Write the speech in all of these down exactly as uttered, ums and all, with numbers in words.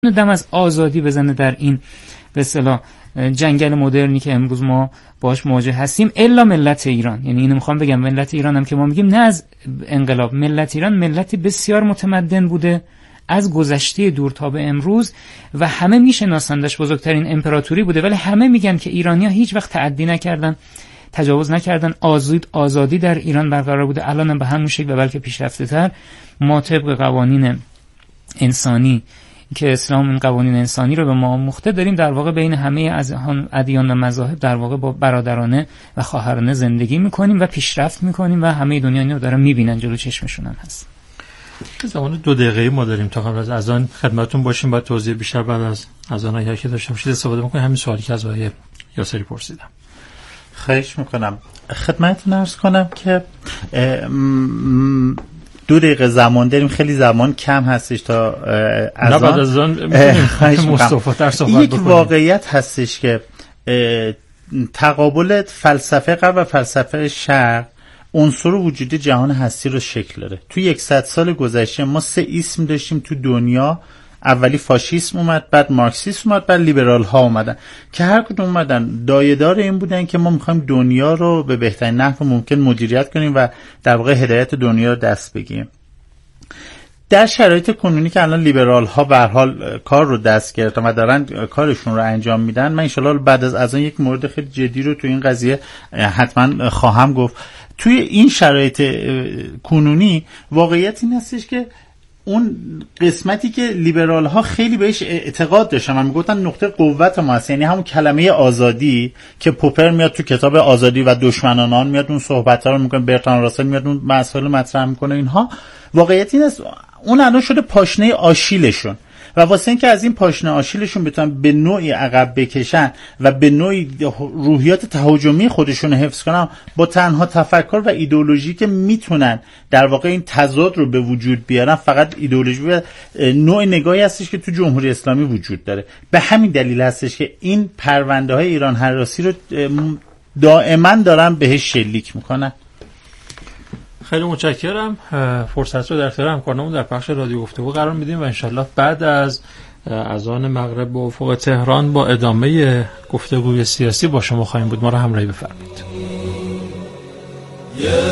دم از آزادی بزنه در این به اصطلاح جنگل مدرنی که امروز ما باش مواجه هستیم، الا ملت ایران. یعنی اینو میخوام بگم، ملت ایران هم که ما میگیم نه از انقلاب، ملت ایران ملتی بسیار متمدن بوده از گذشته دور تا به امروز و همه میشناسندش، بزرگترین امپراتوری بوده، ولی همه میگن که ایرانی‌ها هیچ وقت تعدی نکردن، تجاوز نکردن، آزاد آزادی در ایران برقرار بوده. الان به همون شکل و بلکه پیشرفته‌تر ما طبق قوانین انسانی که اسلام این قوانین انسانی رو به ما آموخته داریم در واقع بین همه از ادیان و مذاهب در واقع با برادرانه و خواهرانه زندگی میکنیم و پیشرفت میکنیم و همه دنیا اینو دارن میبینن، جلو چشمشون هم هست. زمان دو دقیقه ما داریم تا قبل از اذان خدمتتون باشیم، بعد توضیح بیشتر بعد از اذان اگر که داشته باشید استفاده میکنیم. همین سوالی که از آقای یاسری پرسیدم. خواهش میکنم. خدمتتون عرض کنم که دو دقیقه زمان داریم، خیلی زمان کم هستش تا اذان. بعد از اذان میتونیم مصطفی صحبت یک واقعیت هستش که تقابل فلسفه غرب و فلسفه شرق عنصر وجودی جهان هستی رو شکل داره. تو یکصد سال گذشته ما سه اسم داشتیم تو دنیا. اولی فاشیسم اومد، بعد مارکسیسم اومد، بعد لیبرال ها اومدن که هر کدوم اومدن دایه‌دار این بودن که ما میخوایم دنیا رو به بهترین نحو ممکن مدیریت کنیم و در واقع هدایت دنیا رو دست بگیریم. در شرایط کنونی که الان لیبرال ها به هر حال کار رو دست گرفتن و دارن کارشون رو انجام میدن، من ان شاءالله بعد از اذان یک مورد خیلی جدی رو تو این قضیه حتما خواهم گفت. توی این شرایط کنونی واقعیت این هستش که اون قسمتی که لیبرال ها خیلی بهش اعتقاد داشتن و میگفتن نقطه قوت ما هست، یعنی همون کلمه آزادی که پوپر میاد تو کتاب آزادی و دشمنان آن میاد اون صحبت ها رو میکنه، برتراند راسل میاد اون مسائل مطرح میکنه، اینها واقعیت این است اون الان شده پاشنه آشیلشون و واسه اینکه از این پاشنه آشیلشون بتونن به نوعی عقب بکشن و به نوعی روحیات تهاجمی خودشون حفظ کنن، با تنها تفکر و ایدئولوژی که میتونن در واقع این تضاد رو به وجود بیارن فقط ایدئولوژی و نوع نگاهی هستش که تو جمهوری اسلامی وجود داره. به همین دلیل هستش که این پرونده های ایران هراسی رو دائما دارن بهش شلیک میکنن. خیلی متشکرم. فرصت رو در اختیار همکارانمون در بخش رادیو گفتگو قرار میدیم و انشالله بعد از اذان مغرب به افق تهران با ادامه گفتگوی سیاسی با شما خواهیم بود. ما رو همراهی بفرمایید. یا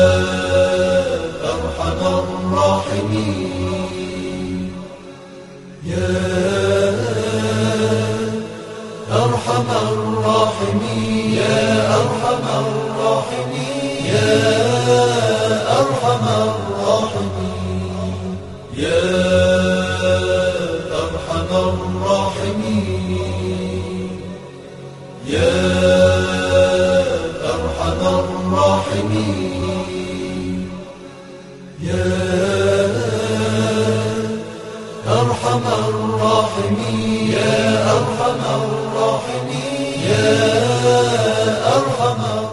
ارحم الراحمین، یا ارحم الراحمین، یا ارحم الراحمین، یا ارحم الراحمین، یا ارحم الراحمین، یا ارحم الراحمین، یا ارحم الراحمین، یا ارحم الراحمین، یا ارحم الراحمین.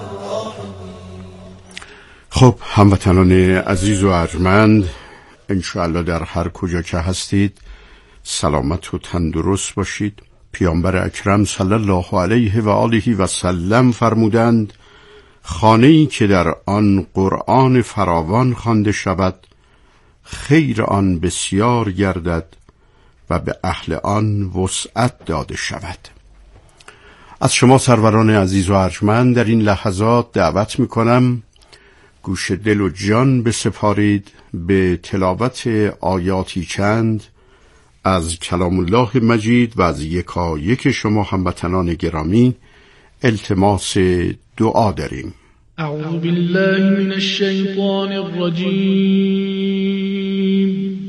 خب هموطنان عزیز و ارجمند، انشاءالله در هر کجا که هستید سلامت و تندرست باشید. پیامبر اکرم صلی الله علیه و آله و سلم فرمودند خانه‌ای که در آن قرآن فراوان خوانده شود خیر آن بسیار گردد و به اهل آن وسعت داده شود. از شما سروران عزیز و ارجمند در این لحظات دعوت میکنم گوش دل و جان بسپارید به تلاوت آیاتی چند از کلام الله مجید و از یکا یک شما هموطنان گرامی التماس دعا داریم. اعوذ بالله من الشیطان الرجیم.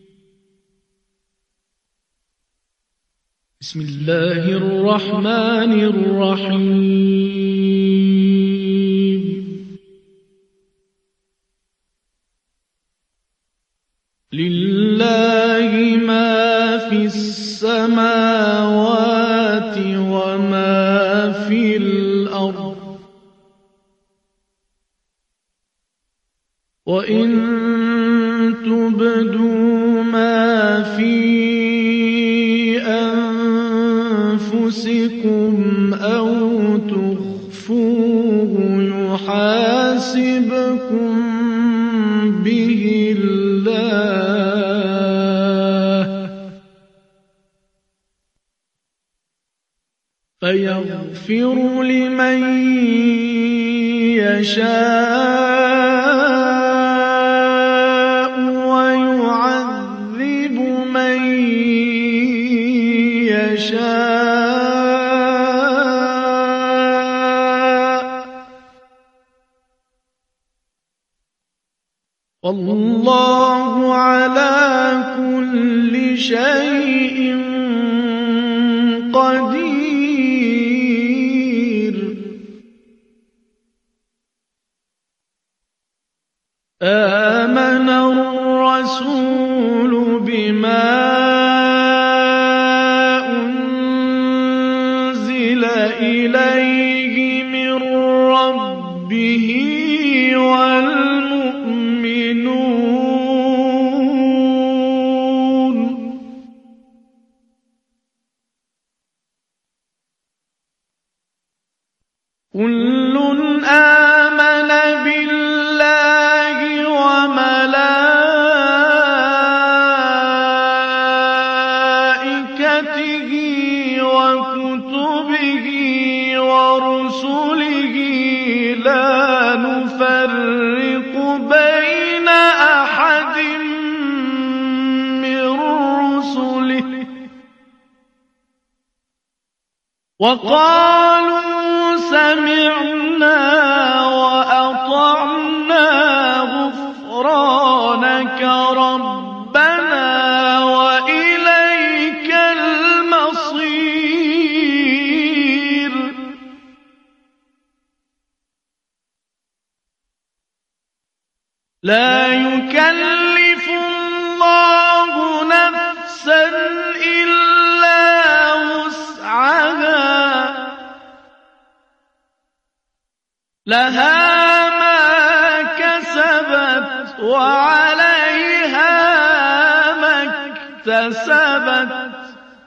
بسم الله الرحمن الرحیم. لله ما في السماوات وما في الأرض وإن تبدوا ما في أنفسكم أو تخفوه يحاسبكم به الله فيغفر لمن يشاء ويعذب من يشاء والله على كل شيء قدير. آمن الرسول بما أنزل إليه من ربه والمؤمنون كل آمن بالله وملائكته وكتبه ورسله لا نفرق بين أحد من رسله وقالوا سمعنا وأطعنا غفرانك ربنا وإليك المصير. لا يكلف الله نفسا إلا وسعها لها ما كسبت وعليها ما اكتسبت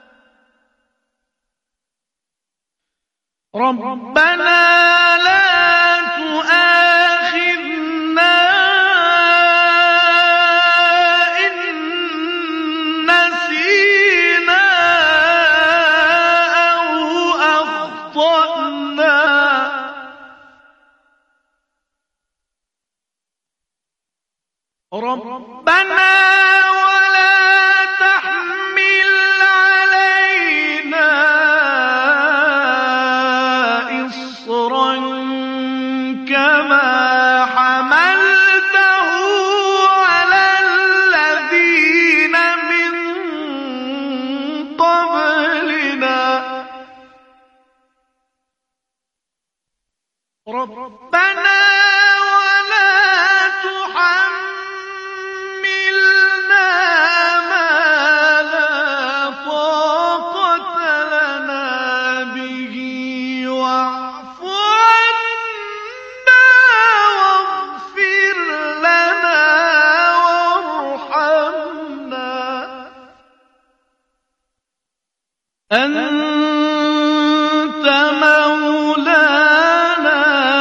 ربنا لا تؤاخذنا إن نسينا أو أخطأنا ربنا ولا تحمل علينا إصرا كما حملته على الذين من قبلنا ربنا ولا تحملنا ما لا طاقة لنا به واعف عنا واغفر لنا وارحمنا أنت مولانا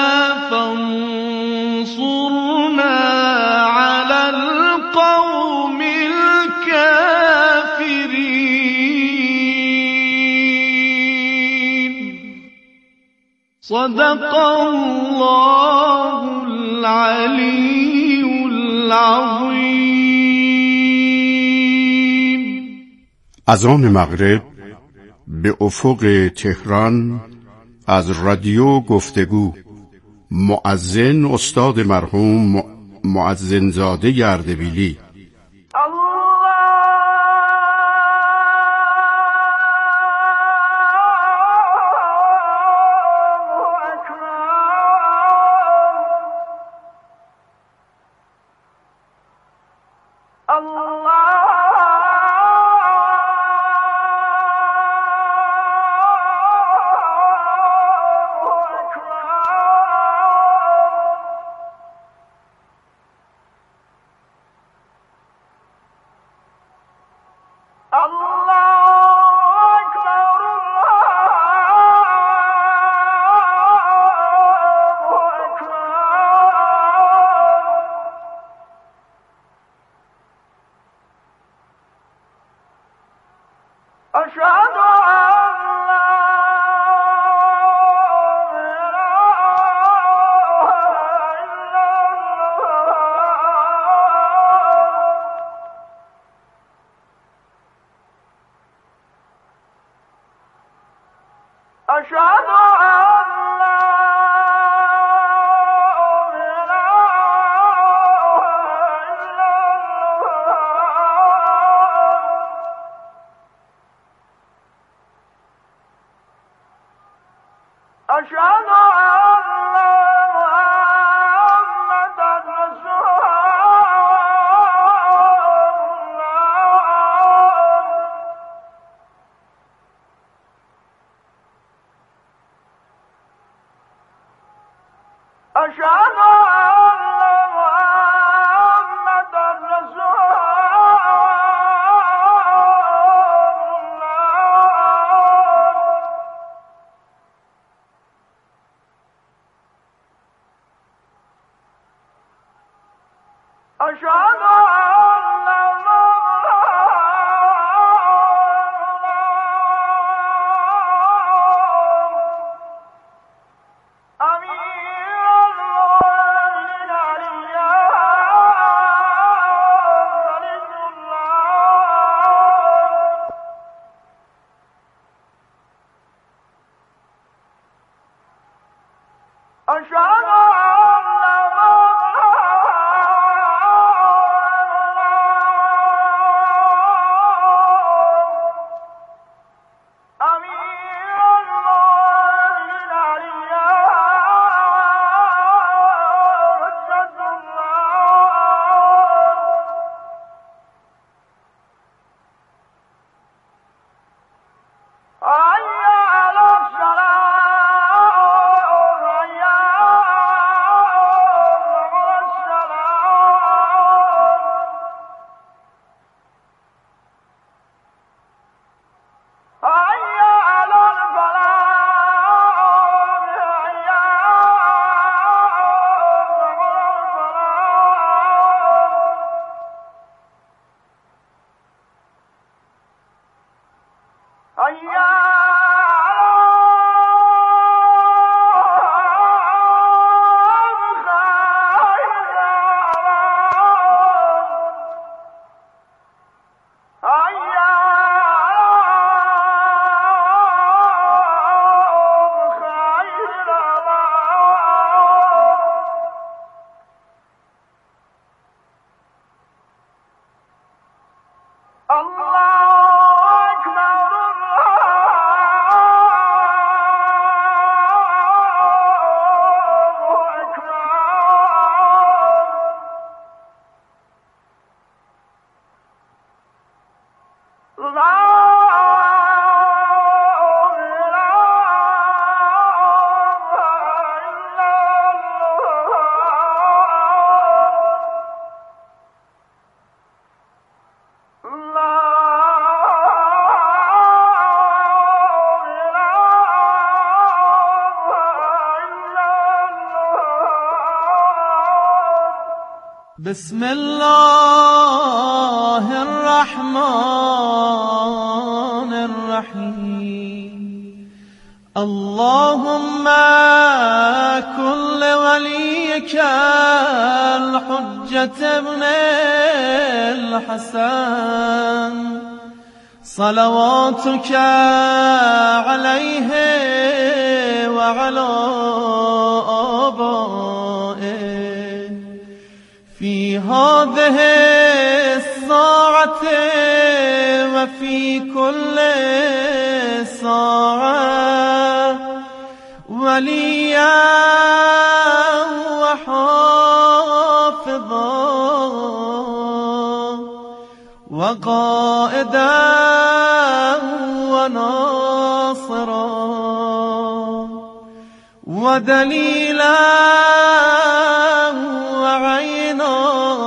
فانصرنا على القوم الكافرين. صدق الله العلي العظيم. اذان مغرب به افق تهران از رادیو گفتگو. مؤذن استاد مرحوم مؤذنزاده اردبیلی. أشهد أن لا أشهد أن لا أشهد بسم الله الرحمن الرحيم اللهم كن لوليك الحجة ابن الحسن صلواتك عليه وعلى آبائه في هذه الساعة وفي كل ساعة وليا وحافظا وقائدا وناصرا ودليلا وعينا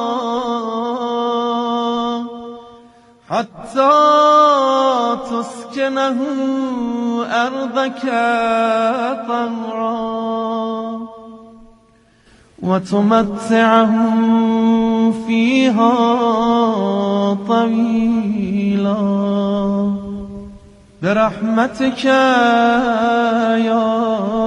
حتى تسكنه أرضك طوعا وتمتعه فيها طويلا برحمتك يا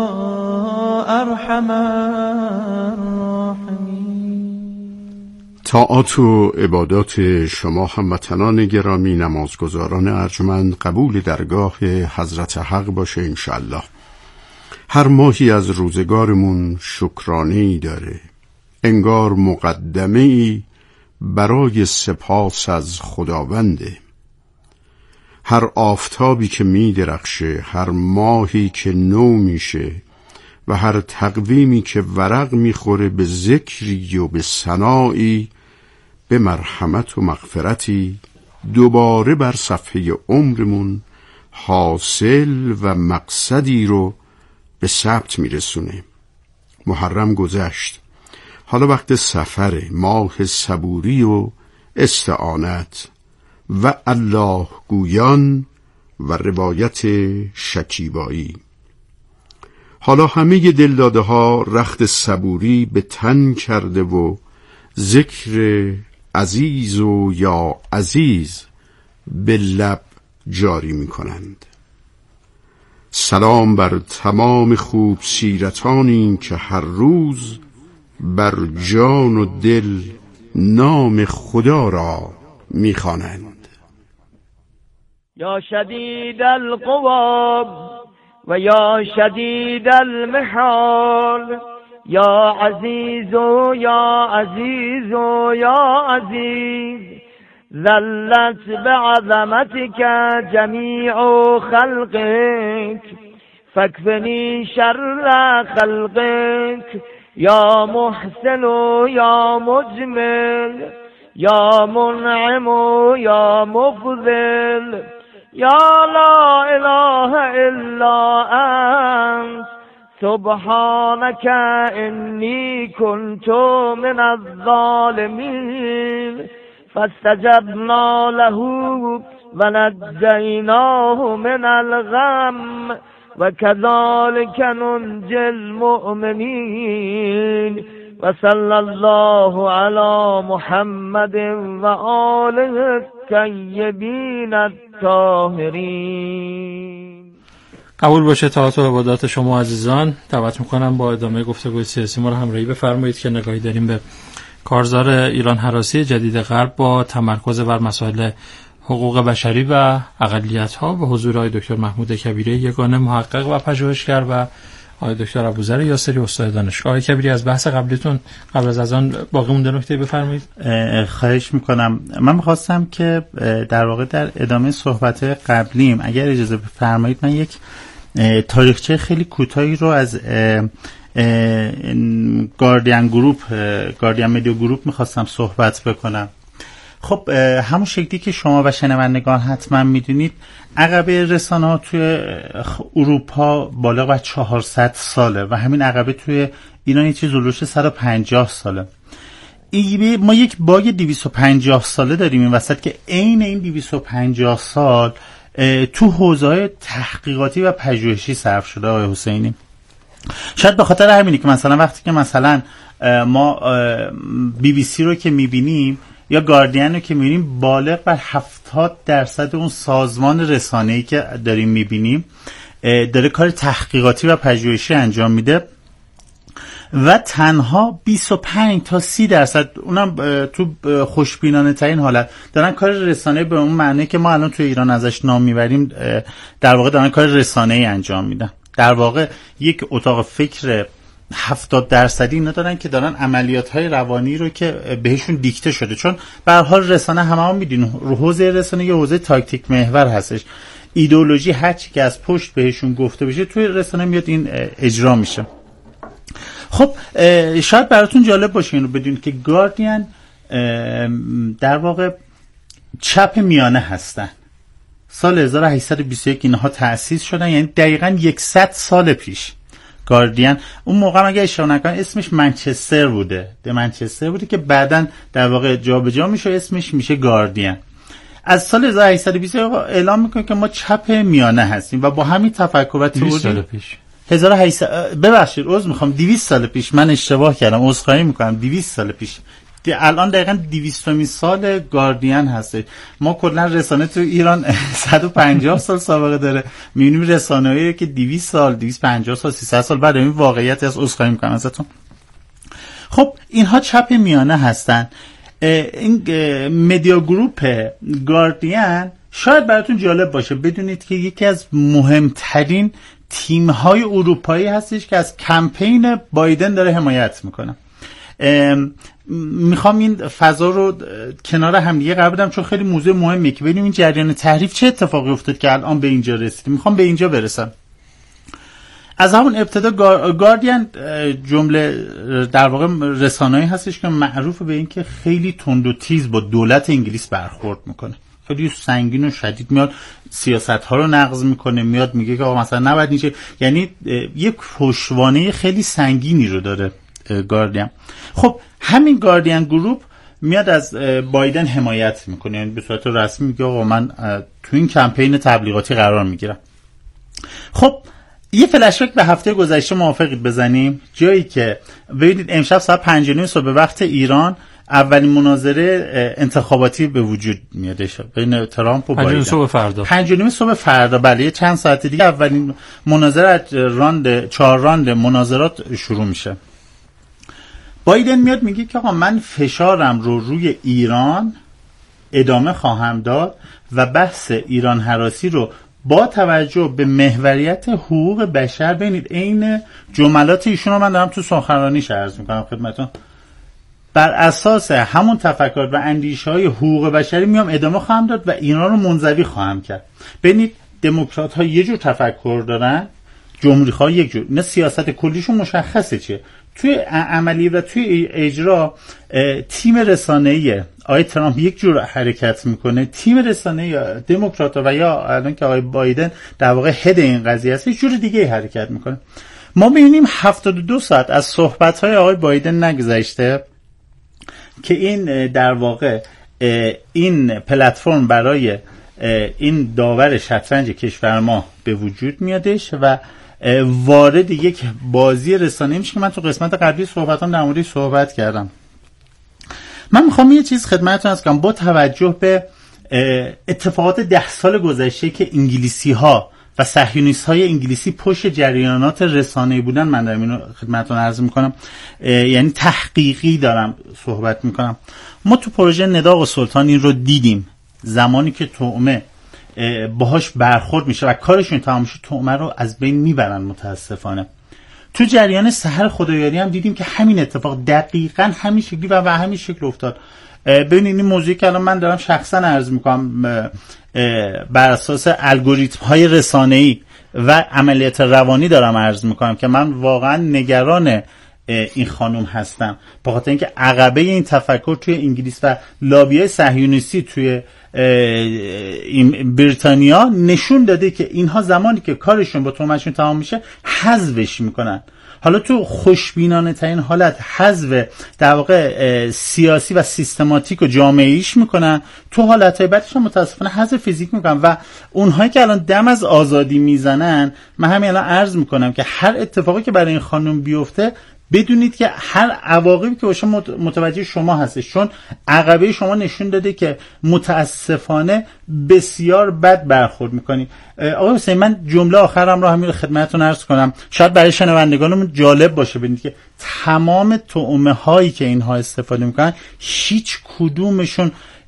أرحم الراحمين. طاعات و عبادات شما هموطنان گرامی، نمازگزاران ارجمند قبول درگاه حضرت حق باشه انشالله. هر ماهی از روزگارمون شکرانه‌ای داره، انگار مقدمه‌ای برای سپاس از خداونده. هر آفتابی که می درخشه، هر ماهی که نو میشه و هر تقویمی که ورق میخوره به ذکری و به ثنایی، به مرحمت و مغفرتی دوباره بر صفحه عمرمون حاصل و مقصدی رو به ثبت میرسونه. محرم گذشت، حالا وقت سفر، ماه صبوری و استعانت و الله گویان و روایت شکیبایی. حالا همه دلداده ها رخت صبوری به تن کرده و ذکر عزیز و یا عزیز به لب جاری می کنند. سلام بر تمام خوب سیرتانی که هر روز بر جان و دل نام خدا را می خوانند. یا شدید القوا و یا شدید المحال، یا عزیز و یا عزیز و یا عزیز، ذلت بعظمتك جمیع خلقك فاکفنی شر خلقك، یا محسن و یا مجمل، یا منعم و یا مفضل، یا لا اله الا انت سبحانك انی کنت من الظالمین، فاستجبنا له ونجیناه من الغم و كذلك ننجي المؤمنين، و صلی الله علی محمد و آله الطیبین الطاهرین. قبول باشه طاعات و عبادات شما عزیزان. دعوت میکنم با ادامه گفتگوی سیاسی ما رو همراهی بفرمایید که نگاهی داریم به کارزار ایران هراسی جدید غرب با تمرکز بر مسائل حقوق بشری و اقلیت‌ها و حضور آقای دکتر محمود کبیری یگانه محقق و پژوهشگر و آقای دکتر ابوذر یاسری استاد دانشگاه. آقای کبیری از بحث قبلیتون قبل از اذان باقی مونده نکته بفرمایید. خواهش میکنم. من می‌خواستم که در واقع در ادامه صحبت قبلیم اگر اجازه بفرمایید من یک تاریخچه خیلی کوتاهی رو از گاردین گروپ گاردین مدیا گروپ می‌خواستم صحبت بکنم. خب همون شکلی که شما و شنوندگان حتما میدونید عقبه رسانه‌ها توی اروپا بالا بر چهارصد ساله و همین عقبه توی ایران یه چیز هلوش صد و پنجاه ساله. ما یک باگ دویست و پنجاه ساله داریم این وسط که عین این دویست و پنجاه سال تو حوزه‌های تحقیقاتی و پژوهشی صرف شده آقای حسینی. شاید به خاطر همینه که مثلا وقتی که مثلا ما بی بی سی رو که میبینیم یا گاردین رو که میبینیم بالغ بر هفتاد درصد اون سازمان رسانه‌ای که داریم میبینیم داره کار تحقیقاتی و پژوهشی انجام میده و تنها بیست و پنج تا سی درصد اونم تو خوشبینانه ترین حالت دارن کار رسانه‌ای به اون معنی که ما الان تو ایران ازش نام میبریم، در واقع دارن کار رسانه‌ای انجام میدن. در واقع یک اتاق فکر هفتاد درصدی اینا دارن که دارن عملیات‌های روانی رو که بهشون دیکته شده، چون به هر حال رسانه همه هم میدونن حوزه رسانه یه حوزه تاکتیک محور هستش، ایدئولوژی هر چی که از پشت بهشون گفته بشه توی رسانه میاد این اجرا میشه. خب شاید براتون جالب باشه اینو بدونید که گاردین در واقع چپ میانه هستن. سال هزار و هشتصد و بیست و یک اینها تأسیس شدن، یعنی دقیقاً صد سال پیش. گاردین اون موقع اگه اشتباه نکنم اسمش منچستر بوده، ده منچستر بوده که بعداً در واقع جابجا میشه اسمش میشه گاردین. از سال هزار و هشتصد و بیست اعلام میکنه که ما چپ میانه هستیم و با همین تفکر و تئوری سال پیش هزار و هشتصد ببخشید عذر میخوام دویست سال پیش من اشتباه کردم، عذرخواهی میکنم، دویست سال پیش. الان دقیقاً دویستمین سال گاردین هسته. ما کلا رسانه تو ایران صد و پنجاه سال سابقه داره، میبینیم رسانه‌ای که دویست سال دویست و پنجاه سال سیصد سال بعد این واقعیت از عذرخواهی میکنم ازتون. خب اینها چپ میانه هستن. این مدیا گروپ گاردین شاید براتون جالب باشه بدونید که یکی از مهمترین تیم‌های اروپایی هستش که از کمپین بایدن داره حمایت میکنه. میخوام این فضا رو کنار همدیگه قرار بدم چون خیلی موضوع مهمه که ببینیم این جریان تحریف چه اتفاقی افتاد که الان به اینجا رسیدیم. میخوام به اینجا برسم. از همون ابتدا گاردین جمله در واقع رسانه‌ای هستش که معروف به این که خیلی تند و تیز با دولت انگلیس برخورد میکنه، خیلی سنگین و شدید میاد سیاست‌ها رو نقض میکنه، میاد میگه که آقا مثلا نباید اینجا، یعنی یک پشتوانه خیلی سنگینی رو داره گاردین. خب همین گاردین گروپ میاد از بایدن حمایت میکنه، یعنی به صورت رسمی میگه آقا من تو این کمپین تبلیغاتی قرار میگیرم. خب یه فلش بک به هفته گذشته موافقید بزنیم، جایی که ببینید امشب ساعت پنج و نیم صبح به وقت ایران اولین مناظره انتخاباتی به وجود میادش بین ترامپ و بایدن. صبح فردا پنج و نیم صبح فردا بله چند ساعت دیگه اولین مناظره راند چهار راند مناظرات شروع میشه. بایدن میاد میگه که آقا من فشارم رو روی ایران ادامه خواهم داد و بحث ایران هراسی رو با توجه به محوریت حقوق بشر، ببینید عین جملات ایشون رو من دارم تو سخنرانیش عرض میکنم خدمتتون، بر اساس همون تفکر و اندیشه‌های حقوق بشری میام ادامه خواهم داد و ایران رو منزوی خواهم کرد. ببینید دموکرات ها یه جور تفکر دارن، جمهوری ها یک جور، نه سیاست کلیشون مشخصه چیه. توی عملی و توی اجرا تیم رسانه‌ای آقای ترامپ یک جور حرکت میکنه، تیم رسانه‌ای دموکرات‌ها و یا الان که آقای بایدن در واقع هد این قضیه است یک جور دیگه حرکت میکنه. ما ببینیم هفتاد و دو ساعت از صحبت‌های آقای بایدن نگذشته که این در واقع این پلتفرم برای این داور شطرنج کشور ما به وجود میادش و وارد یک بازی رسانه‌ای میشه که من تو قسمت قبلی صحبتام در موردش صحبت کردم. من میخوام یه چیز خدمتتون عرض کنم با توجه به اتفاقات ده سال گذشته که انگلیسی ها و صهیونیست های انگلیسی پشت جریانات رسانه‌ای بودن، من دارم اینو خدمتتون عرض میکنم، یعنی تحقیقی دارم صحبت میکنم. ما تو پروژه نداغ و سلطان این رو دیدیم، زمانی که طعمه باهاش برخورد میشه و کارشون تمام میشه طعمه رو از بین میبرن. متاسفانه تو جریان سحر خدایاری هم دیدیم که همین اتفاق دقیقاً همین شکلی و به همین شکل افتاد. ببینید این موضوعی که الان من دارم شخصا عرض میکنم بر اساس الگوریتم های رسانه‌ای و عملیات روانی دارم عرض میکنم که من واقعا نگران این خانم هستم، به خاطر اینکه عقبه این تفکر توی انگلیس و لابیای صهیونیستی توی این بریتانیا نشون داده که اینها زمانی که کارشون با تومشون تمام میشه حذفش میکنن. حالا تو خوشبینانه ترین حالت حذف در واقع سیاسی و سیستماتیک و جامعه‌ایش میکنن، تو حالتهای بعدش هم متاسفانه حذف فیزیک میکنن و اونهایی که الان دم از آزادی میزنن، من همین الان عرض میکنم که هر اتفاقی که برای این خانم بیفته بدونید که هر عواقبی که باشه متوجه شما هستش، چون عقبه شما نشون داده که متاسفانه بسیار بد برخورد میکنی. آقای حسین من جمله آخرم رو همین خدمتتون عرض کنم، شاید برای شنوندگانمون جالب باشه بدونید که تمام طعمه هایی که اینها استفاده میکنن هیچ کدومشون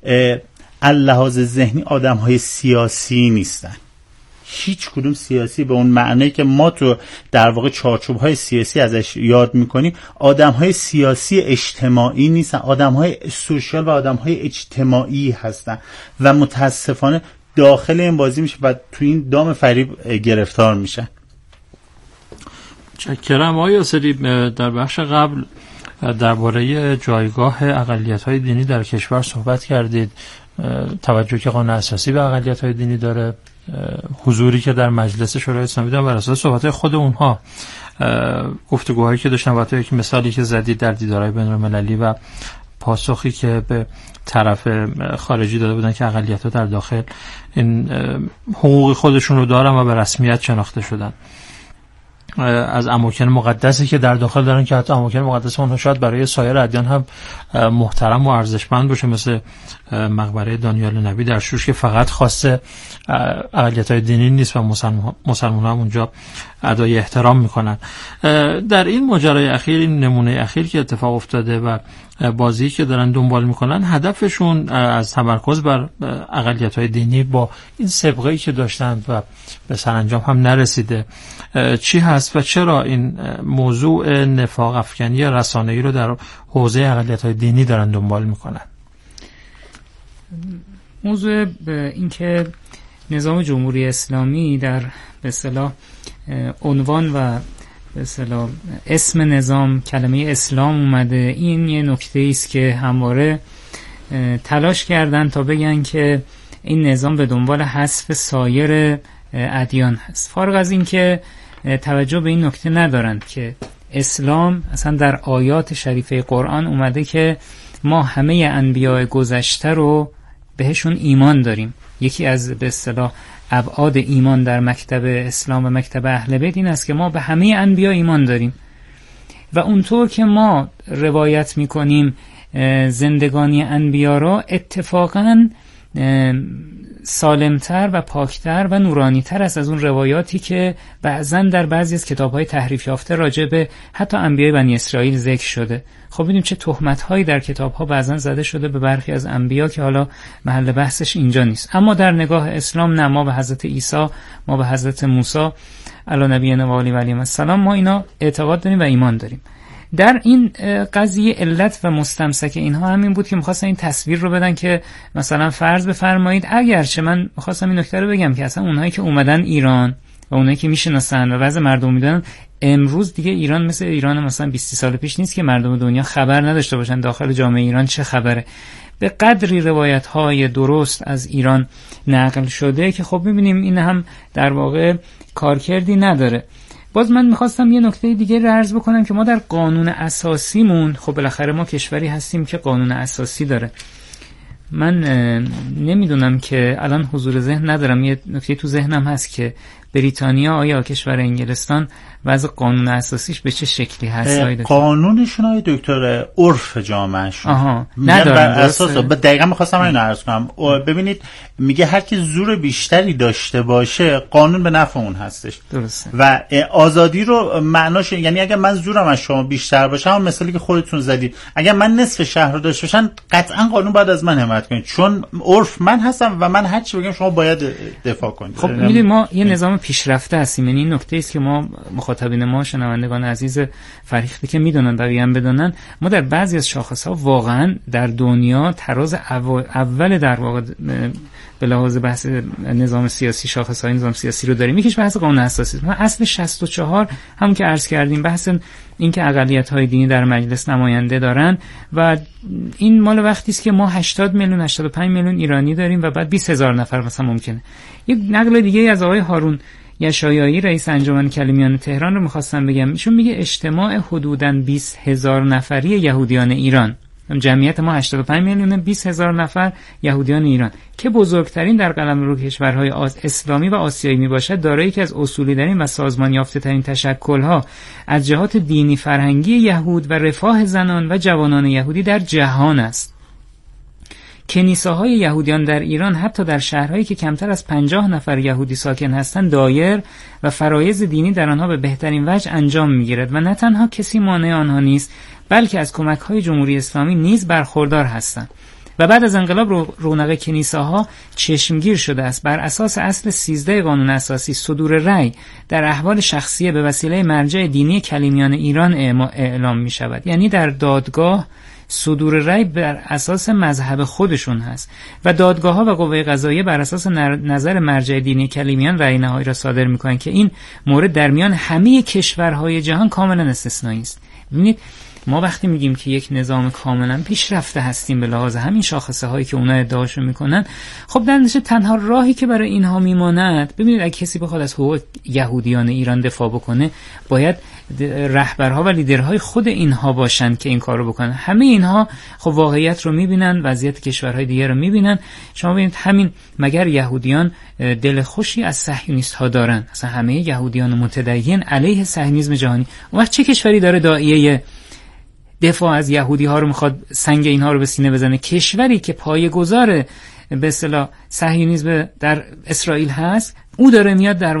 اللحاظ ذهنی آدم های سیاسی نیستن، هیچ کدوم سیاسی به اون معنی که ما تو در واقع چارچوب‌های سیاسی ازش یاد می‌کنیم آدم‌های سیاسی اجتماعی نیستن، آدم‌های سوشال و آدم‌های اجتماعی هستن و متاسفانه داخل این بازی میشه و تو این دام فریب گرفتار میشن. چکرم آقای یاسری، در بخش قبل درباره جایگاه اقلیت‌های دینی در کشور صحبت کردید، توجه که قانون اساسی به اقلیت‌های دینی داره، حضوری که در مجلس شورای اسلامی دارن بر اساس صحبت‌های خود اونها، گفتگوهایی که داشتن، البته یک مثالی که زدید در دیدارهای بین‌المللی و پاسخی که به طرف خارجی داده بودن که اقلیت‌ها در داخل این حقوق خودشون رو دارن و به رسمیت شناخته شدن، از اماکن مقدسی که در داخل دارن که حتی اماکن مقدس اونها شاید برای سایر ادیان هم محترم و ارزشمند باشه، مثل مقبره دانیال نبی در شوش که فقط خاصه اقلیت‌های دینی نیست و مسلمان‌ها هم اونجا ادای احترام میکنن. در این ماجرای اخیر، این نمونه اخیر که اتفاق افتاده و بازی که دارن دنبال میکنن هدفشون از تمرکز بر اقلیت‌های دینی با این سابقه‌ای که داشتن و به سرانجام هم نرسیده چی هست و چرا این موضوع نفاق افکنی یا رسانه‌ای رو در حوزه اقلیت‌های دینی دارن دنبال میکنن؟ موضوع این که نظام جمهوری اسلامی در به اصطلاح عنوان و به اصطلاح اسم نظام کلمه اسلام اومده، این یه نکته است که همواره تلاش کردن تا بگن که این نظام به دنبال حذف سایر ادیان هست، فارغ از این که توجه به این نکته ندارند که اسلام اصلا در آیات شریفه قرآن اومده که ما همه انبیاء گذشته رو بهشون ایمان داریم. یکی از به اصطلاح ابعاد ایمان در مکتب اسلام و مکتب اهل بیت این است که ما به همه انبیا ایمان داریم و اونطور که ما روایت میکنیم زندگانی انبیا را اتفاقاً سالمتر و پاکتر و نورانیتر است از اون روایاتی که بعضاً در بعضی از کتاب‌های تحریف یافته راجع به حتی انبیای بنی اسرائیل ذکر شده. خب ببینیم چه تهمت‌هایی در کتاب‌ها بعضاً زده شده به برخی از انبیا که حالا محل بحثش اینجا نیست. اما در نگاه اسلام نه، ما به حضرت عیسی، ما به حضرت موسی علی نبینا و علیهم السلام ما اینا اعتقاد داریم و ایمان داریم. در این قضیه علت و مستمسک اینها همین بود که می‌خواستن این تصویر رو بدن که مثلا فرض بفرمایید اگرچه من می‌خواستم این نکته رو بگم که اصلا اونهایی که اومدن ایران و اونایی که میشناسن و بعضی مردم میدونن امروز دیگه ایران مثل ایران مثلا بیست سال پیش نیست که مردم دنیا خبر نداشته باشن داخل جامعه ایران چه خبره. به قدری روایت‌های درست از ایران نقل شده که خب می‌بینیم این هم در واقع کارکردی نداره. باز من میخواستم یه نکته دیگه رو عرض بکنم که ما در قانون اساسیمون خب بالاخره ما کشوری هستیم که قانون اساسی داره. من نمیدونم که الان حضور ذهن ندارم، یه نکته تو ذهنم هست که بریتانیا آیا کشور انگلستان وضع قانون اساسیش به چه شکلی هست؟ قانونشون های دکتر عرف جامعهشون آها ندارن بر اساس دقیقاً می‌خواستم اینو عرض کنم. ببینید میگه هر کی زور بیشتری داشته باشه قانون به نفع اون هستش. درسته. و آزادی رو معناش یعنی اگر من زورم از شما بیشتر باشه، هم مثالی که خودتون زدید، اگر من نصف شهر رو داشته باشن قطعاً قانون باید از من حمایت کنه چون عرف من هستم و من هر چی بگم شما باید دفاع کنید. خب می‌دونید ما یه نظام پیشرفته هستیم، یعنی این نکته است که ما مخاطبین ما شنوندگان عزیز فریخته که میدونن بقیه هم بدونن، ما در بعضی از شاخص‌ها واقعا در دنیا تراز اول در واقع به لحاظ بحث نظام سیاسی شاخص‌های نظام سیاسی رو داریم. یکیش بحث قانون اساسی است. اصل شصت و چهار همون که عرض کردیم بحث این که اقلیت‌های دینی در مجلس نماینده دارن و این مال وقتی است که ما هشتاد میلیون هشتاد و پنج میلیون ایرانی داریم و بعد بیست هزار نفر مثلا ممکنه. یک نقل دیگه از آقای هارون یشایایی رئیس انجمن کلمیان تهران رو می‌خواستم بگم. ایشون میگه اجتماع حدوداً بیست هزار نفری یهودیان ایران، جمعیت ما هشتاد و پنج میلیون، بیست هزار نفر یهودیان ایران که بزرگترین در قلمرو کشورهای اسلامی و آسیایی میباشد، دارای یکی از اصولی ترین و سازمان یافته ترین تشکل‌ها از جهات دینی فرهنگی یهود و رفاه زنان و جوانان یهودی در جهان است. کنیساهای یهودیان در ایران حتی در شهرهایی که کمتر از پنجاه نفر یهودی ساکن هستند دایر و فرایض دینی در آنها به بهترین وجه انجام میگیرد و نه تنها کسی مانع آنها نیست بلکه از کمک‌های جمهوری اسلامی نیز برخوردار هستند. و بعد از انقلاب رونق کنیساها چشمگیر شده است. بر اساس اصل سیزده قانون اساسی صدور رأی در احوال شخصیه به وسیله مرجع دینی کلیمیان ایران اعلام می شود. یعنی در دادگاه صدور رأی بر اساس مذهب خودشون هست و دادگاه ها و قوه قضاییه بر اساس نظر مرجع دینی کلیمیان رأی نهایی را صادر میکنن که این مورد در میان همه کشورهای جهان کاملا استثنایی است. ببینید ما وقتی میگیم که یک نظام کاملا پیشرفته هستیم به لحاظ همین شاخصه هایی که اونا ادعاشو میکنن، خب در نتیجه تنها راهی که برای اینها میماند، ببینید اگه کسی بخواد از حقوق یهودیان ایران دفاع بکنه باید رهبرها و لیدرهای خود اینها باشن که این کارو بکنن. همه اینها خب واقعیت رو میبینن، وضعیت کشورهای دیگه رو میبینن. شما ببینید همین مگر یهودیان دل خوشی از صهیونیست ها دارن؟ اصلا همه یهودیان متدین علیه صهیونیسم جهانی. اون وقت چه کشوری داره داعیه دفاع از یهودی ها رو میخواد سنگ اینها رو به سینه بزنه؟ کشوری که پایه‌گذار به اصطلاح صهیونیسم در اسرائیل هست، او داره میاد در